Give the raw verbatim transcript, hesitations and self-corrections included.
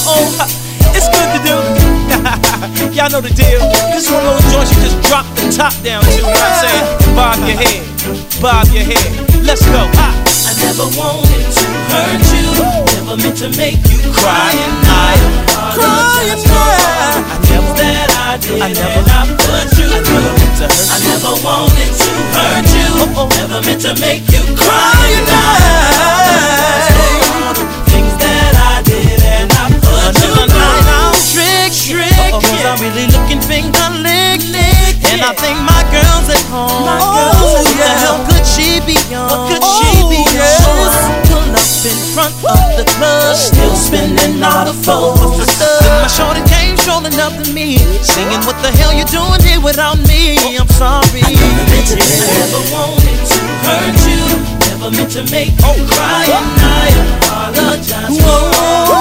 Uh-oh, it's good to do. Y'all know the deal. This one of those joints you just drop the top down to, you know what I'm saying? Bob your head, bob your head. Let's go. Ah. I never wanted to hurt you, never meant to make you cry, and I apologize for all the things that I did I never, and I put you I through. Never I never wanted to hurt you, oh, oh. never meant to make you cry, and I apologize for all the things that I did and I put you through. Trick, trick, oh, cause I'm really looking finger lick, lick, and I think my girl's at home. My girl's oh, at yeah. What the hell could she be on? What could oh, she be yes. on? Pull up in front of the club, still spinning all the flows. Then my shorty came strolling up to me, singing, what the hell you doing here without me? I'm sorry. I never meant to, I never wanted to hurt you, never meant to make you cry, and I apologize for all